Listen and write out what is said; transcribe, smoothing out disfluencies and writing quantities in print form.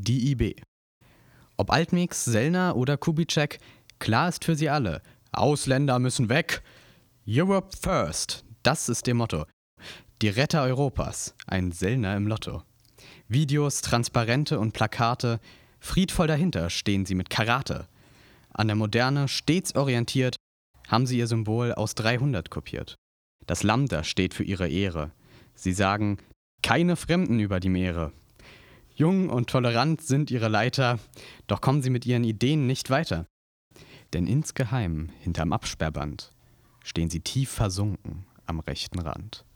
Die IB. Ob Altmix, Sellner oder Kubitschek, klar ist für sie alle: Ausländer müssen weg. Europe first, das ist ihr Motto. Die Retter Europas, ein Sellner im Lotto. Videos, Transparente und Plakate, friedvoll dahinter stehen sie mit Karate. An der Moderne stets orientiert, haben sie ihr Symbol aus 300 kopiert. Das Lambda steht für ihre Ehre. Sie sagen: keine Fremden über die Meere. Jung und tolerant sind ihre Leiter, doch kommen sie mit ihren Ideen nicht weiter. Denn insgeheim, hinterm Absperrband, stehen sie tief versunken am rechten Rand.